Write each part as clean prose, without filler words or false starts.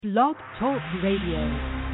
Blog Talk Radio.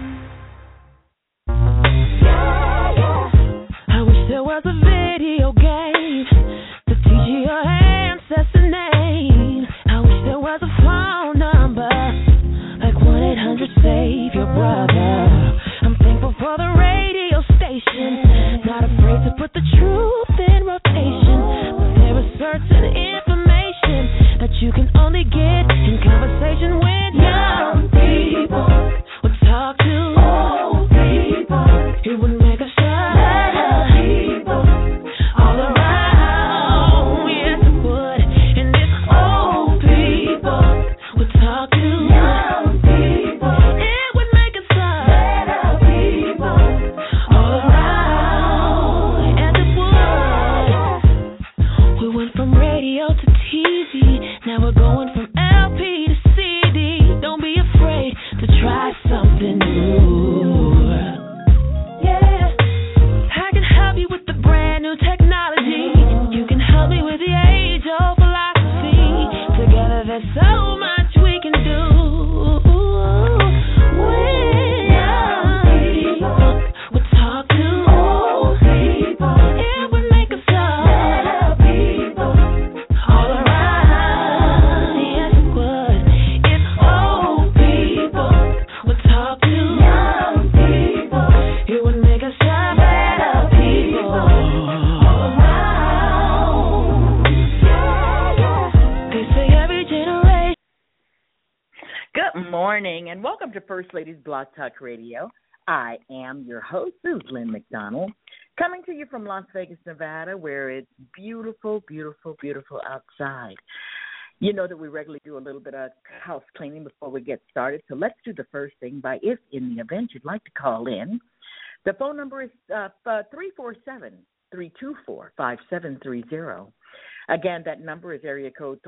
I wish there was a video game to teach you your ancestor name. I wish there was a phone number like 1-800-SAVE your brother. I'm thankful for the radio station, not afraid to put the truth in rotation. But there is certain information that you can only get in conversation with young people. We'll talk to old people. It would make us shine. People all around. Yes, it would. And if old people would talk to young people, it would make us shine. People all around. Yes, it would. We went from radio to TV. Now we're going from LP to CD. Don't be afraid to try something new. Yeah, I can help you with the brand new technology. You can help me with the age-old philosophy. Together there's so much we can do. When young people would talk to old people, it would make us love people all around. Yes, it would. If old people would talk to young people, it would make us love better people all around. They say every generation. Good morning, and welcome to First Lady's Blog Talk Radio. I am your host, Lynn McDonald, coming to you from Las Vegas, Nevada, where it's beautiful, beautiful, beautiful outside. You know that we regularly do a little bit of house cleaning before we get started, so let's do the first thing by, if in the event you'd like to call in, the phone number is 347-324-5730. Again, that number is area code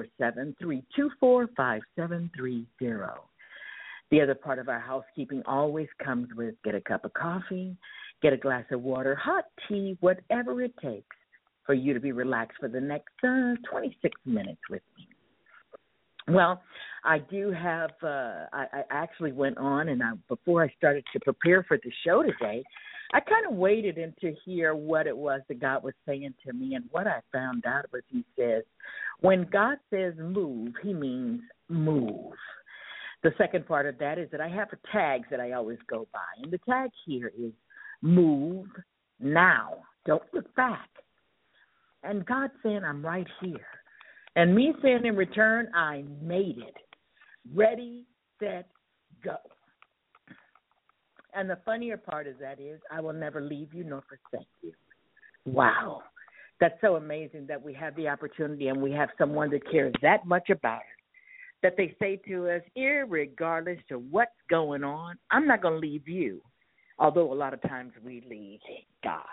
347-324-5730. The other part of our housekeeping always comes with get a cup of coffee, get a glass of water, hot tea, whatever it takes for you to be relaxed for the next 26 minutes with me. Well, I do have, I actually went on, and before I started to prepare for the show today, I kind of waited in to hear what it was that God was saying to me, and what I found out was he says, when God says move, he means move. The second part of that is that I have a tag that I always go by, and the tag here is move now. Don't look back. And God saying, I'm right here. And me saying in return, I made it. Ready, set, go. And the funnier part of that is I will never leave you nor forsake you. Wow. That's so amazing that we have the opportunity and we have someone that cares that much about us, that they say to us, irregardless of what's going on, I'm not going to leave you, although a lot of times we leave God.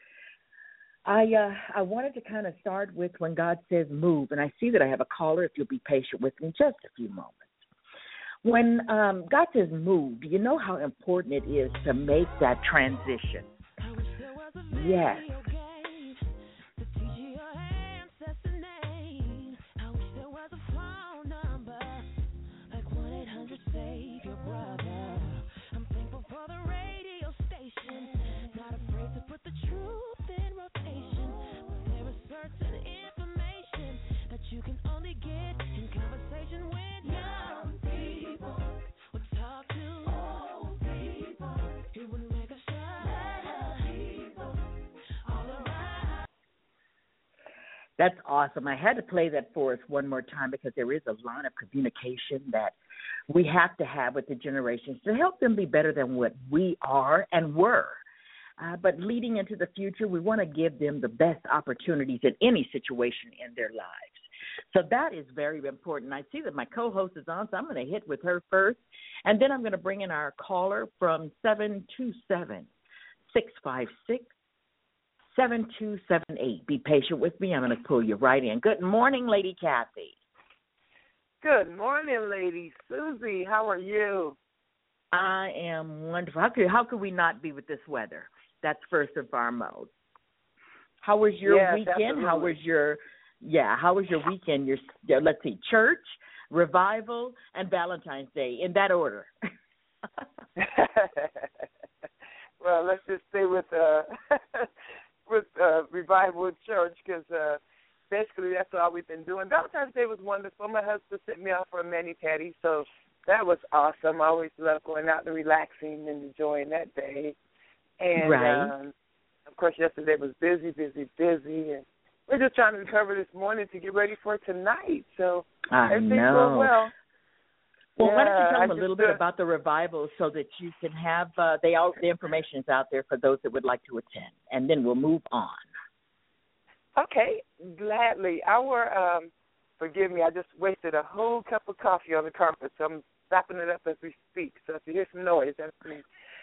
I wanted to kind of start with when God says move, and I see that I have a caller. If you'll be patient with me just a few moments. When God says move, do you know how important it is to make that transition? Yes. You can only get in conversation with young people. We'll talk to old people. It would make us shine. People all around. That's awesome. I had to play that for us one more time because there is a line of communication that we have to have with the generations to help them be better than what we are and were. But leading into the future, we want to give them the best opportunities in any situation in their lives. So that is very important. I see that my co-host is on, so I'm going to hit with her first. And then I'm going to bring in our caller from 727-656-7278. Be patient with me. I'm going to pull you right in. Good morning, Lady Kathy. Good morning, Lady Susie. How are you? I am wonderful. How could we not be with this weather? That's first and foremost. How was your weekend? Definitely. How was your weekend? Let's see, church, revival, and Valentine's Day, in that order. Well, let's just stay with revival in church, because basically that's all we've been doing. Valentine's Day was wonderful. My husband sent me out for a mani-pedi, so that was awesome. I always love going out and relaxing and enjoying that day. And, right. Of course, yesterday was busy, and we're just trying to recover this morning to get ready for tonight. So everything's going well. Well, why don't you tell them a little bit about the revival so that you can have the information is out there for those that would like to attend, and then we'll move on. Okay, gladly. Forgive me, I just wasted a whole cup of coffee on the carpet, so I'm slapping it up as we speak. So if you hear some noise, that's me.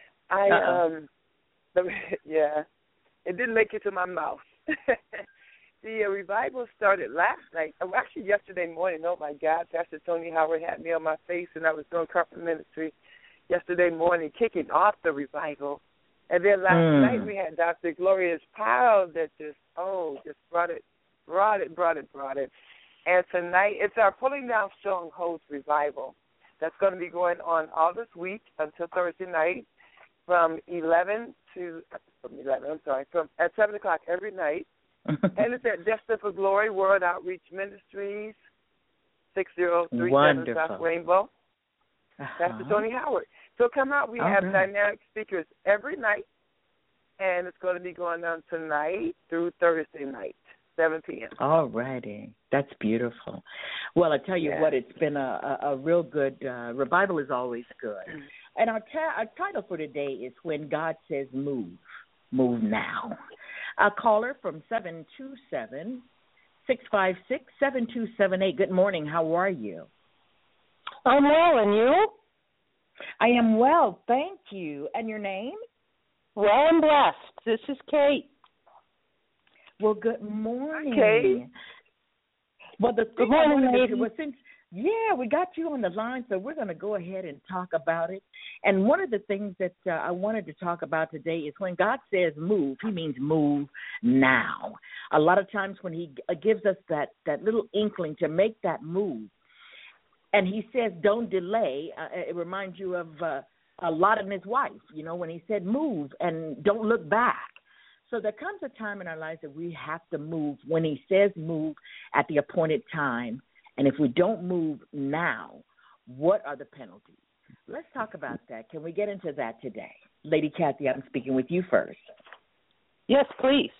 Yeah, it didn't make it to my mouth. The revival started last night, actually yesterday morning. Oh, my God, Pastor Tony Howard had me on my face, and I was doing carpet ministry yesterday morning, kicking off the revival. And then last night we had Dr. Gloria's Powell that just brought it. And tonight it's our Pulling Down Strongholds revival. That's going to be going on all this week until Thursday night at 7 o'clock every night. And it's at Destin for Glory World Outreach Ministries, 6037 South Rainbow. Pastor Tony Howard. So come out. We have dynamic speakers every night, and it's going to be going on tonight through Thursday night, 7 p.m. All righty. That's beautiful. Well, I tell you what, it's been a real good, revival is always good. And our title for today is When God Says Move, Move Now. A caller from 727-656-7278. Good morning. How are you? I'm well, and you? I am well, thank you. And your name? Well, I'm blessed. This is Kate. Well, good morning. Kate. Well, good morning, lady. We got you on the line, so we're going to go ahead and talk about it. And one of the things that I wanted to talk about today is when God says move, he means move now. A lot of times when he gives us that little inkling to make that move, and he says don't delay, it reminds you of Lot and his wife, when he said move and don't look back. So there comes a time in our lives that we have to move when he says move at the appointed time. And if we don't move now, what are the penalties? Let's talk about that. Can we get into that today? Lady Kathy, I'm speaking with you first. Yes, please.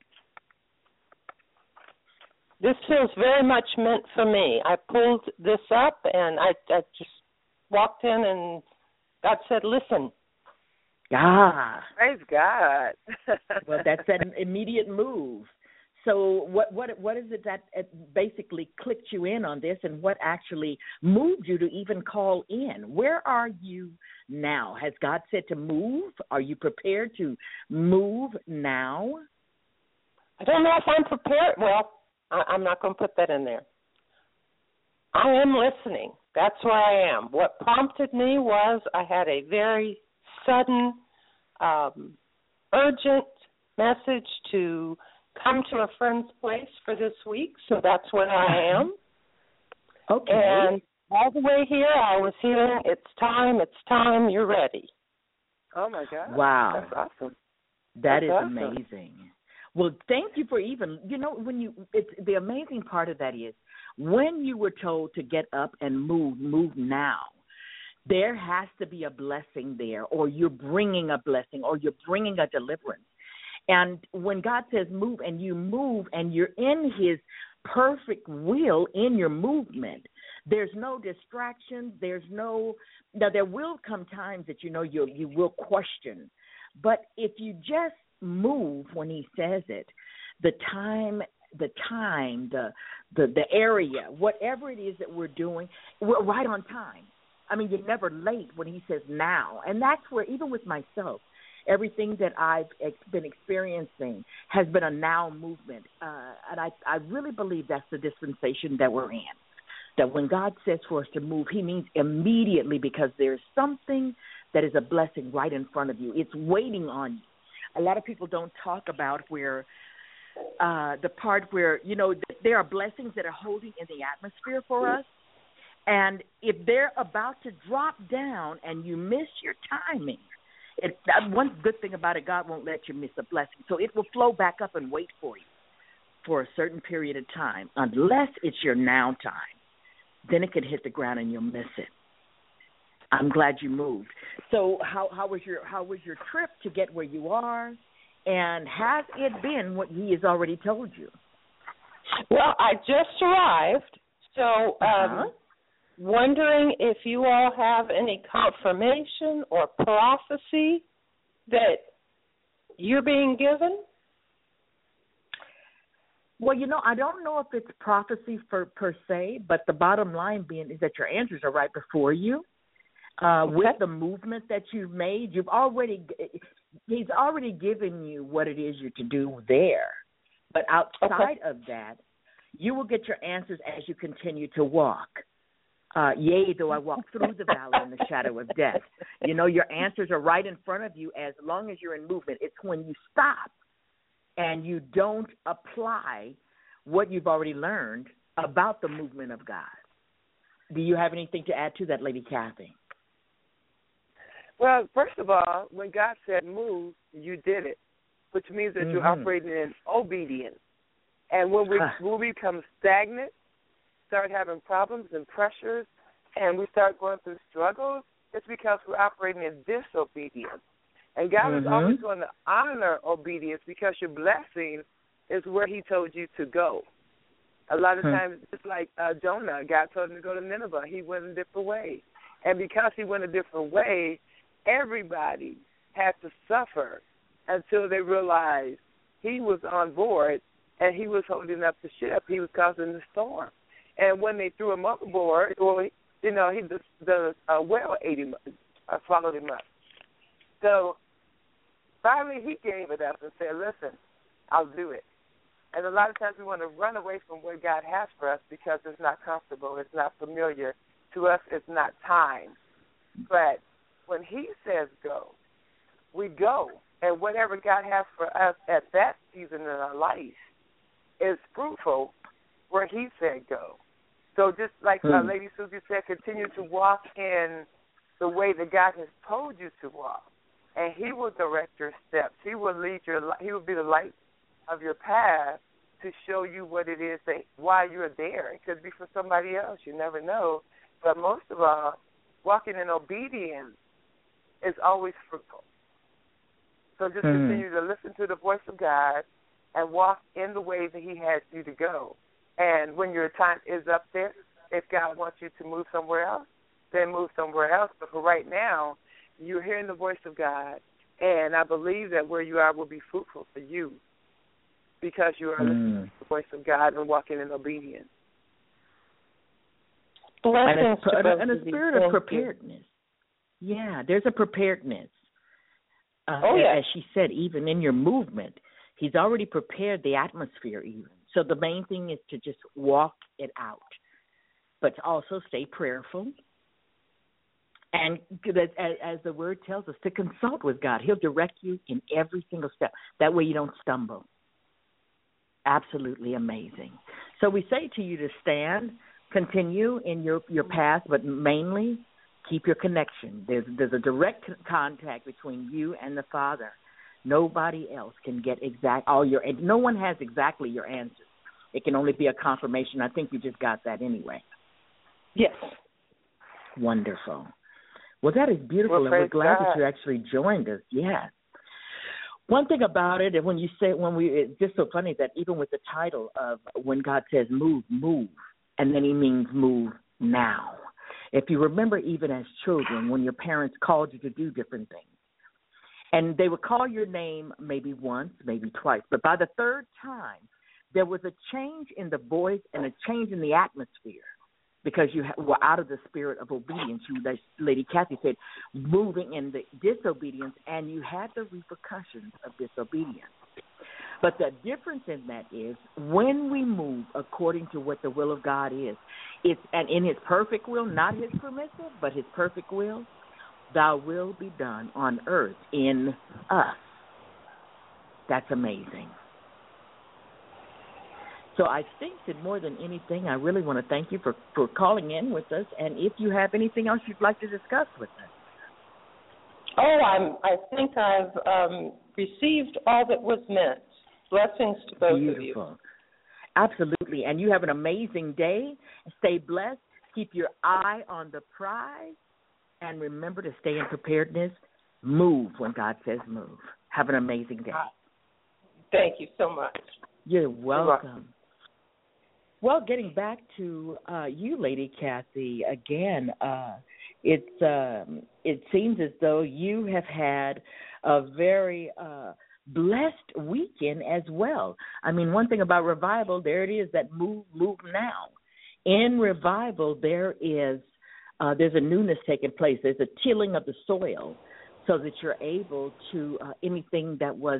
This feels very much meant for me. I pulled this up, and I just walked in, and God said, listen. Praise God. Well, that's an immediate move. So what is it that basically clicked you in on this, and what actually moved you to even call in? Where are you now? Has God said to move? Are you prepared to move now? I don't know if I'm prepared. Well, I'm not going to put that in there. I am listening. That's where I am. What prompted me was I had a very sudden, urgent message to come to a friend's place for this week, so that's where I am. Okay. And all the way here, I was hearing, it's time, you're ready. Oh, my God. Wow. That's awesome. That's awesome. Amazing. Well, thank you for even, the amazing part of that is when you were told to get up and move now, there has to be a blessing there, or you're bringing a blessing, or you're bringing a deliverance. And when God says move and you're in his perfect will in your movement, there's no distraction. There will come times that you will question. But if you just move when he says it, the area, whatever it is that we're doing, we're right on time. I mean, you're never late when he says now. And that's where, even with myself, everything that I've been experiencing has been a now movement. And I really believe that's the dispensation that we're in, that when God says for us to move, he means immediately, because there's something that is a blessing right in front of you. It's waiting on you. A lot of people don't talk about where the part where, there are blessings that are holding in the atmosphere for us. And if they're about to drop down and you miss your timing, one good thing about it, God won't let you miss a blessing. So it will flow back up and wait for you for a certain period of time, unless it's your now time. Then it could hit the ground and you'll miss it. I'm glad you moved. So how was your trip to get where you are? And has it been what he has already told you? Well, I just arrived, so wondering if you all have any confirmation or prophecy that you're being given? Well, I don't know if it's prophecy per se, but the bottom line being is that your answers are right before you. With the movement that you've made, he's already given you what it is you're to do there. But outside of that, you will get your answers as you continue to walk. Yea, though I walk through the valley in the shadow of death. Your answers are right in front of you as long as you're in movement. It's when you stop and you don't apply what you've already learned about the movement of God. Do you have anything to add to that, Lady Kathy? Well, first of all, when God said move, you did it, which means that you're operating in obedience. And when we become stagnant, start having problems and pressures, and we start going through struggles, it's because we're operating in disobedience. And God is always going to honor obedience because your blessing is where he told you to go. A lot of times, it's like Jonah. God told him to go to Nineveh. He went a different way. And because he went a different way, everybody had to suffer until they realized he was on board and he was holding up the ship. He was causing the storm. And when they threw him overboard, the whale ate him, swallowed him up. So finally he gave it up and said, listen, I'll do it. And a lot of times we want to run away from what God has for us because it's not comfortable, it's not familiar. To us, it's not time. But when he says go, we go. And whatever God has for us at that season in our life is fruitful where he said go. So just like Lady Susie said, continue to walk in the way that God has told you to walk. And he will direct your steps. He will lead he will be the light of your path to show you what it is, why you're there. It could be for somebody else. You never know. But most of all, walking in obedience is always fruitful. So just continue to listen to the voice of God and walk in the way that he has you to go. And when your time is up there, if God wants you to move somewhere else, then move somewhere else. But for right now, you're hearing the voice of God, and I believe that where you are will be fruitful for you because you are listening to the voice of God and walking in obedience. And a spirit of preparedness. Yeah, there's a preparedness. As she said, even in your movement, he's already prepared the atmosphere even. So the main thing is to just walk it out, but to also stay prayerful. And as the word tells us, to consult with God. He'll direct you in every single step. That way you don't stumble. Absolutely amazing. So we say to you to stand, continue in your path, but mainly keep your connection. There's a direct contact between you and the Father. Nobody else can get no one has exactly your answers. It can only be a confirmation. I think you just got that anyway. Yes. Wonderful. Well, that is beautiful, and we're glad that you actually joined us. Yes. One thing about it, and it's just so funny that even with the title of when God says move, move, and then he means move now. If you remember, even as children, when your parents called you to do different things, and they would call your name maybe once, maybe twice, but by the third time, there was a change in the voice and a change in the atmosphere because you were out of the spirit of obedience. As Lady Kathy said, moving in the disobedience, and you had the repercussions of disobedience. But the difference in that is when we move according to what the will of God is, and in his perfect will, not his permissive, but his perfect will, thy will be done on earth in us. That's amazing. So I think that more than anything, I really want to thank you for calling in with us. And if you have anything else you'd like to discuss with us. Oh, I think I've received all that was meant. Blessings to both of you. Beautiful. Absolutely. And you have an amazing day. Stay blessed. Keep your eye on the prize. And remember to stay in preparedness. Move when God says move. Have an amazing day. Thank you so much. You're welcome. Well, getting back to you, Lady Kathy, again, it seems as though you have had a very blessed weekend as well. I mean, one thing about revival, there it is, that move now. In revival, there's a newness taking place. There's a tilling of the soil so that you're able to anything that was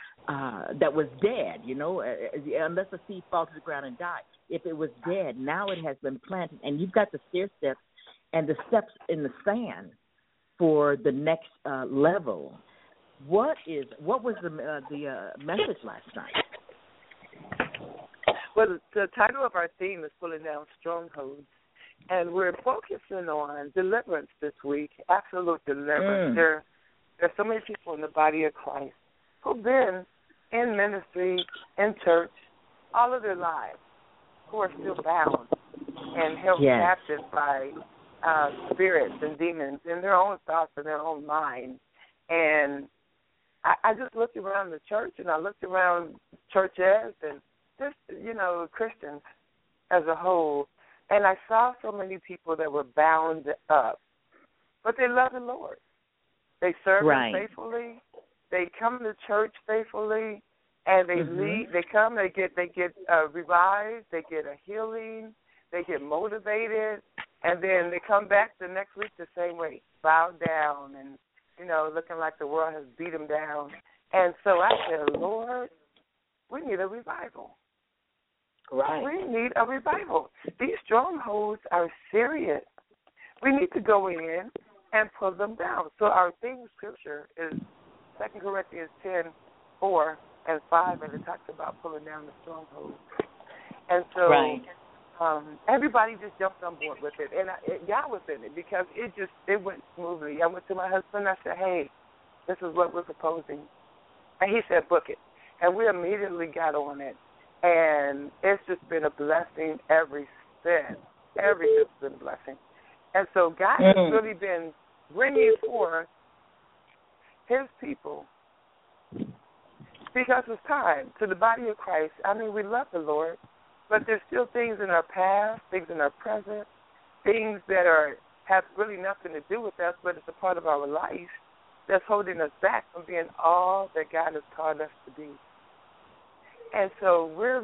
dead, unless a seed falls to the ground and dies. If it was dead, now it has been planted, and you've got the stair steps and the steps in the sand for the next level. What was the message last night? Well, the title of our theme is Pulling Down Strongholds, and we're focusing on deliverance this week, absolute deliverance. There are so many people in the body of Christ who've been in ministry, in church, all of their lives, who are still bound and held captive by spirits and demons in their own thoughts and their own mind. And I just looked around the church, and I looked around churches and just, Christians as a whole, and I saw so many people that were bound up. But they love the Lord. They serve Him faithfully. They come to church faithfully, and they lead. They come. They get revived. They get a healing. They get motivated, and then they come back the next week the same way, bowed down, and looking like the world has beat them down. And so I said, Lord, we need a revival. Right. We need a revival. These strongholds are serious. We need to go in and pull them down. So our theme scripture is 2 Corinthians 10:4 and 5, and it talks about pulling down the strongholds. And so everybody just jumped on board with it, and God was in it because it went smoothly. I went to my husband. I said, "Hey, this is what we're proposing," and he said, "Book it." And we immediately got on it, and it's just been a blessing ever since. Everything's been a blessing, and so God has really been bringing forth His people because it's time to the body of Christ. I mean, we love the Lord, but there's still things in our past, things in our present, things that have really nothing to do with us, but it's a part of our life that's holding us back from being all that God has called us to be. And so we're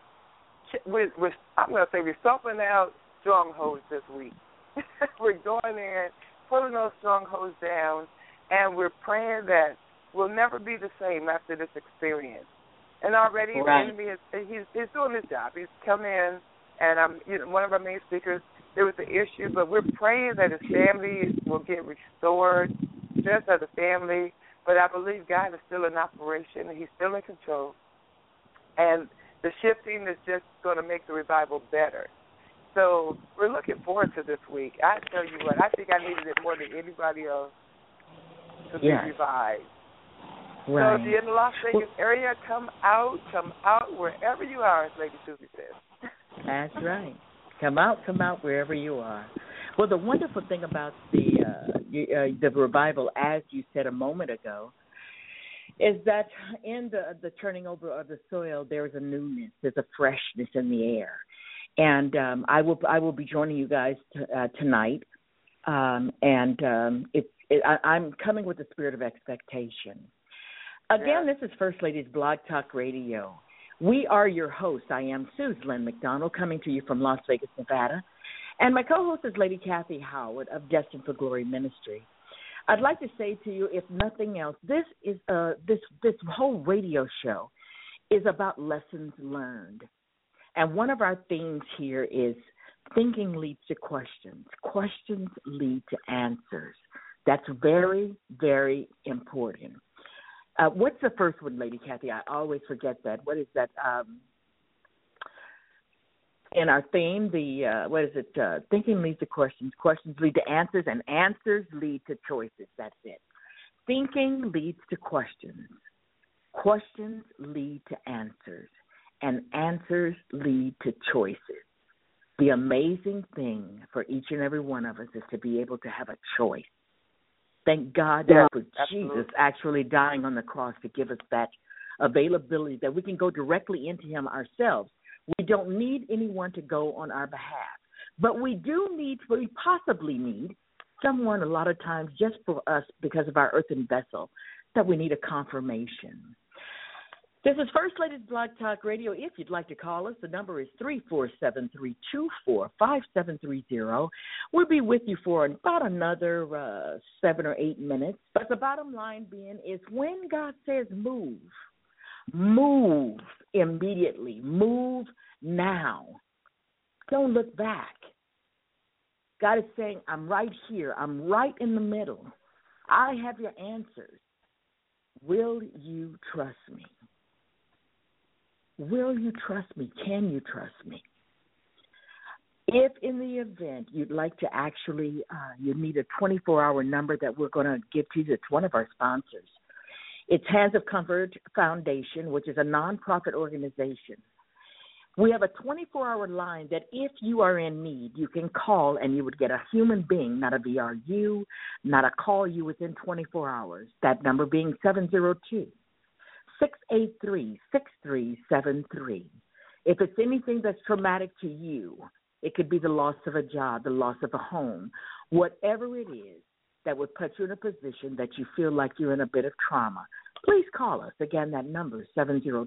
I'm going to say we're stomping out strongholds this week. We're going in, pulling those strongholds down, and we're praying that we'll never be the same after this experience. And already the enemy he's doing his job. He's come in, and one of our main speakers, there was an issue, but we're praying that his family will get restored, just as a family. But I believe God is still in operation, and He's still in control. And the shifting is just going to make the revival better. So we're looking forward to this week. I tell you what, I think I needed it more than anybody else to be revived. Right. So if you're in the Las Vegas area, come out wherever you are, as Lady Susie says. That's right. Come out wherever you are. Well, the wonderful thing about the revival, as you said a moment ago, is that in the turning over of the soil, there is a newness, there's a freshness in the air, and I will be joining you guys tonight, I'm coming with the spirit of expectation. Again, this is First Lady's Blog Talk Radio. We are your hosts. I am Suzlyn McDonald, coming to you from Las Vegas, Nevada, and my co-host is Lady Kathy Howard of Destined for Glory Ministry. I'd like to say to you, if nothing else, this whole radio show is about lessons learned. And one of our themes here is thinking leads to questions. Questions lead to answers. That's very, very important. What's the first one, Lady Kathy? I always forget that. What is that? In our theme, thinking leads to questions, questions lead to answers, and answers lead to choices. That's it. Thinking leads to questions. Questions lead to answers, and answers lead to choices. The amazing thing for each and every one of us is to be able to have a choice. Thank God for Jesus actually dying on the cross to give us that availability that we can go directly into him ourselves. We don't need anyone to go on our behalf. But we possibly need someone a lot of times just for us because of our earthen vessel that we need a confirmation. This is First Lady's Blog Talk Radio. If you'd like to call us, the number is 347-324-5730. We'll be with you for about another 7 or 8 minutes. But the bottom line being is when God says move immediately. Move now. Don't look back. God is saying, I'm right here. I'm right in the middle. I have your answers. Will you trust me? Will you trust me? Can you trust me? If in the event you'd like to actually, you need a 24-hour number that we're going to give to you, it's one of our sponsors. It's Hands of Comfort Foundation, which is a nonprofit organization. We have a 24-hour line that if you are in need, you can call and you would get a human being, not a VRU, not a call you within 24 hours. That number being 702-683-6373. If it's anything that's traumatic to you, it could be the loss of a job, the loss of a home, whatever it is that would put you in a position that you feel like you're in a bit of trauma, please call us. Again, that number is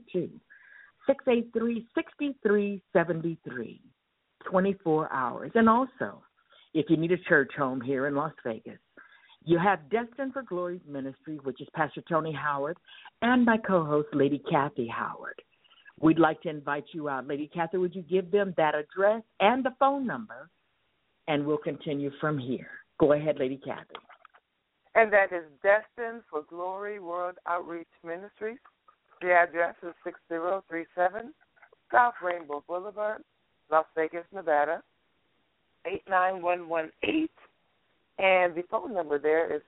702-683-6373, 24 hours. And also, if you need a church home here in Las Vegas, you have Destined for Glory Ministry, which is Pastor Tony Howard, and my co-host, Lady Kathy Howard. We'd like to invite you out. Lady Kathy, would you give them that address and the phone number, and we'll continue from here. Go ahead, Lady Kathy. And that is Destined for Glory World Outreach Ministries. The address is 6037 South Rainbow Boulevard, Las Vegas, Nevada, 89118. And the phone number there is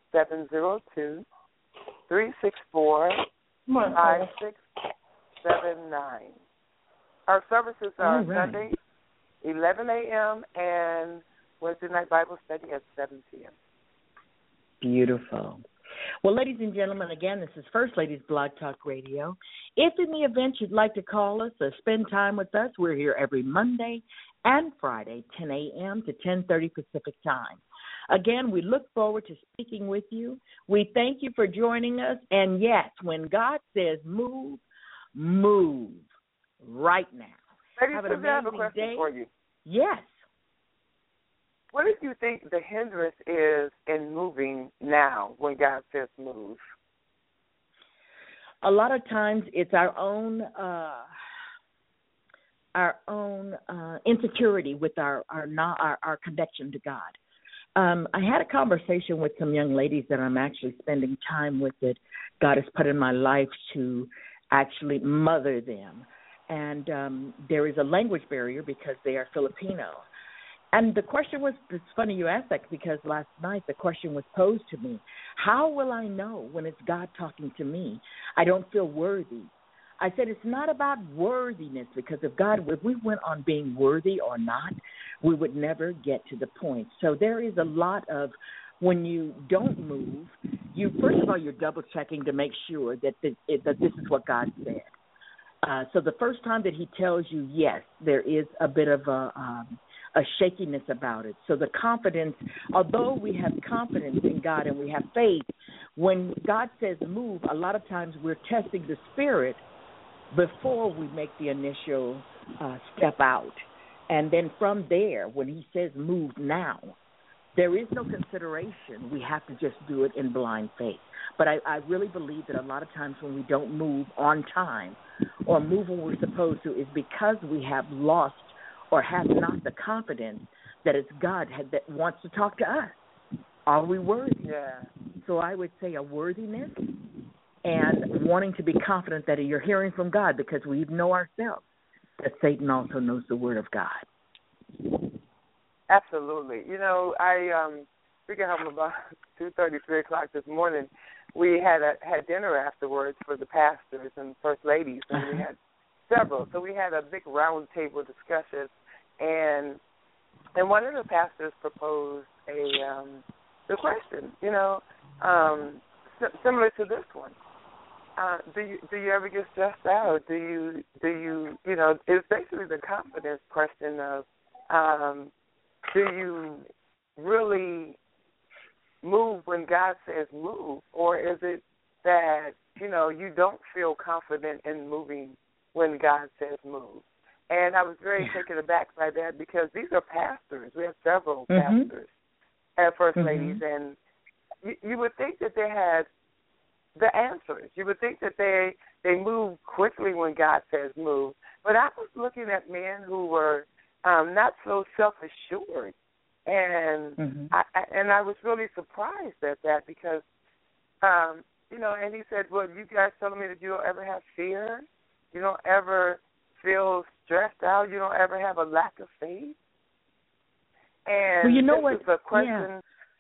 702-364-5679. Our services are Sunday, 11 a.m., and Wednesday night Bible study at 7 p.m. Beautiful. Well, ladies and gentlemen, again, this is First Lady's Blog Talk Radio. If in the event you'd like to call us or spend time with us, we're here every Monday and Friday, 10 a.m. to 10:30 Pacific time. Again, we look forward to speaking with you. We thank you for joining us. And, yes, when God says move, move right now. Ladies, have an amazing I have a question day. for you. Yes. What do you think the hindrance is in moving now when God says move? A lot of times it's our own insecurity with our connection to God. I had a conversation with some young ladies that I'm actually spending time with that God has put in my life to actually mother them. And there is a language barrier because they are Filipino. And the question was, it's funny you asked that because last night the question was posed to me, how will I know when it's God talking to me? I don't feel worthy. I said it's not about worthiness because if we went on being worthy or not, we would never get to the point. So there is a lot of when you don't move, first of all, you're double checking to make sure that this is what God said. So the first time that he tells you yes, there is a bit of a shakiness about it. So the confidence, although we have confidence in God and we have faith, when God says move, a lot of times we're testing the spirit before we make the initial step out. And then from there, when he says move now, there is no consideration. We have to just do it in blind faith. But I really believe that a lot of times when we don't move on time or move when we're supposed to is because we have lost or have not the confidence that it's God that wants to talk to us. Are we worthy? Yeah. So I would say a worthiness and wanting to be confident that you're hearing from God because we know ourselves. that Satan also knows the Word of God. Absolutely. You know, we got home about 2:30, 3 o'clock this morning. We had dinner afterwards for the pastors and first ladies, and we had several. So we had a big round table discussion, and one of the pastors proposed the question, you know, similar to this one. Do you ever get stressed out? Do you you know? It's basically the confidence question of do you really move when God says move, or is it that, you know, you don't feel confident in moving when God says move? And I was very taken aback by that because these are pastors. We have several pastors and first ladies, and you would think that they had the answers. You would think that they move quickly when God says move. But I was looking at men who were not so self-assured. And I was really surprised at that because, you know, and he said, well, you guys telling me that you don't ever have fear? You don't ever feel stressed out? You don't ever have a lack of faith? And well, you know this is a question. Yeah.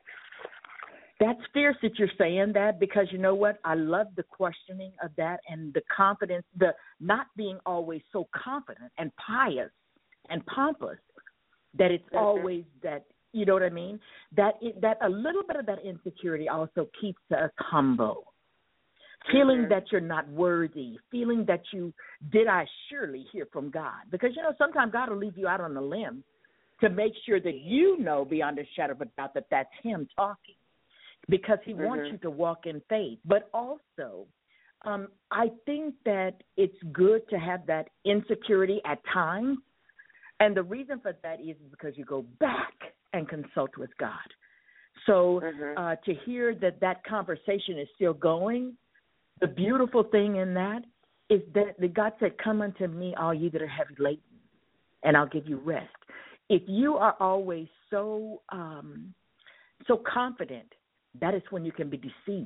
That's fierce that you're saying that because you know what? I love the questioning of that and the confidence, the not being always so confident and pious and pompous that it's always that, you know what I mean? That a little bit of that insecurity also keeps us humble. Feeling that you're not worthy, feeling that did I surely hear from God? Because, you know, sometimes God will leave you out on a limb to make sure that you know beyond a shadow of a doubt that that's him talking because he wants you to walk in faith. But also, I think that it's good to have that insecurity at times. And the reason for that is because you go back and consult with God. So to hear that conversation is still going, the beautiful thing in that is that God said, come unto me, all ye that are heavy laden, and I'll give you rest. If you are always so confident, that is when you can be deceived.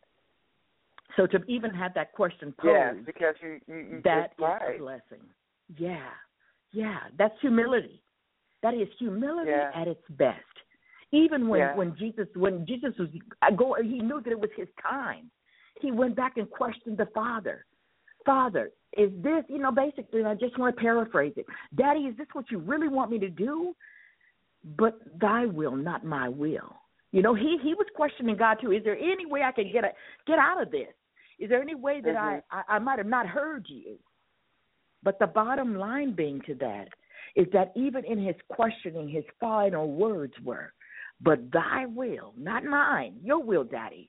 So to even have that question posed, because you that is a blessing. Yeah, that's humility. That is humility at its best. Even when Jesus was going, he knew that it was his time. He went back and questioned the Father. Father, is this, you know, basically, and I just want to paraphrase it. Daddy, is this what you really want me to do? But thy will, not my will. You know, he was questioning God too. Is there any way I can get out of this? Is there any way that I might have not heard you? But the bottom line being to that is that even in his questioning, his final words were, but thy will, not mine, your will, Daddy.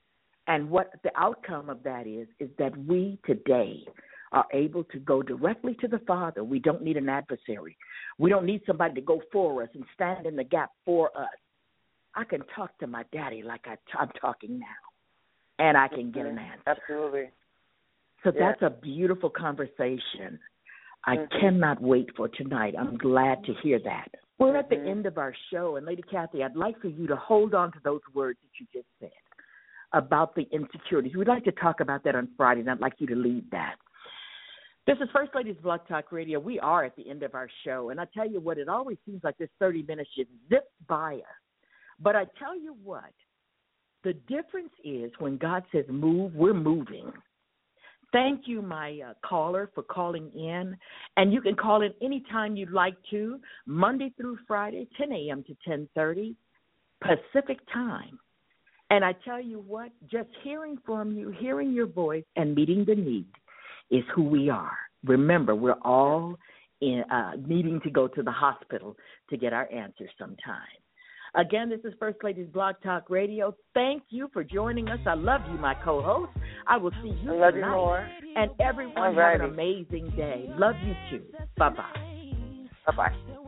And what the outcome of that is that we today are able to go directly to the Father. We don't need an adversary. We don't need somebody to go for us and stand in the gap for us. I can talk to my daddy like I'm talking now, and I can get an answer. Absolutely. So that's a beautiful conversation. I cannot wait for tonight. I'm glad to hear that. We're at the end of our show, and Lady Kathy, I'd like for you to hold on to those words that you just said about the insecurities. We'd like to talk about that on Friday, and I'd like you to lead that. This is First Lady's Blog Talk Radio. We are at the end of our show, and I tell you what, it always seems like this 30 minutes just zips by us. But I tell you what, the difference is when God says move, we're moving. Thank you, my caller, for calling in. And you can call in anytime you'd like to, Monday through Friday, 10 a.m. to 10:30 Pacific time. And I tell you what, just hearing from you, hearing your voice, and meeting the need is who we are. Remember, we're all needing to go to the hospital to get our answers sometime. Again, this is First Lady's Blog Talk Radio. Thank you for joining us. I love you, my co-host. I will see you tonight. You more. And everyone have an amazing day. Love you too. Bye-bye. Bye-bye.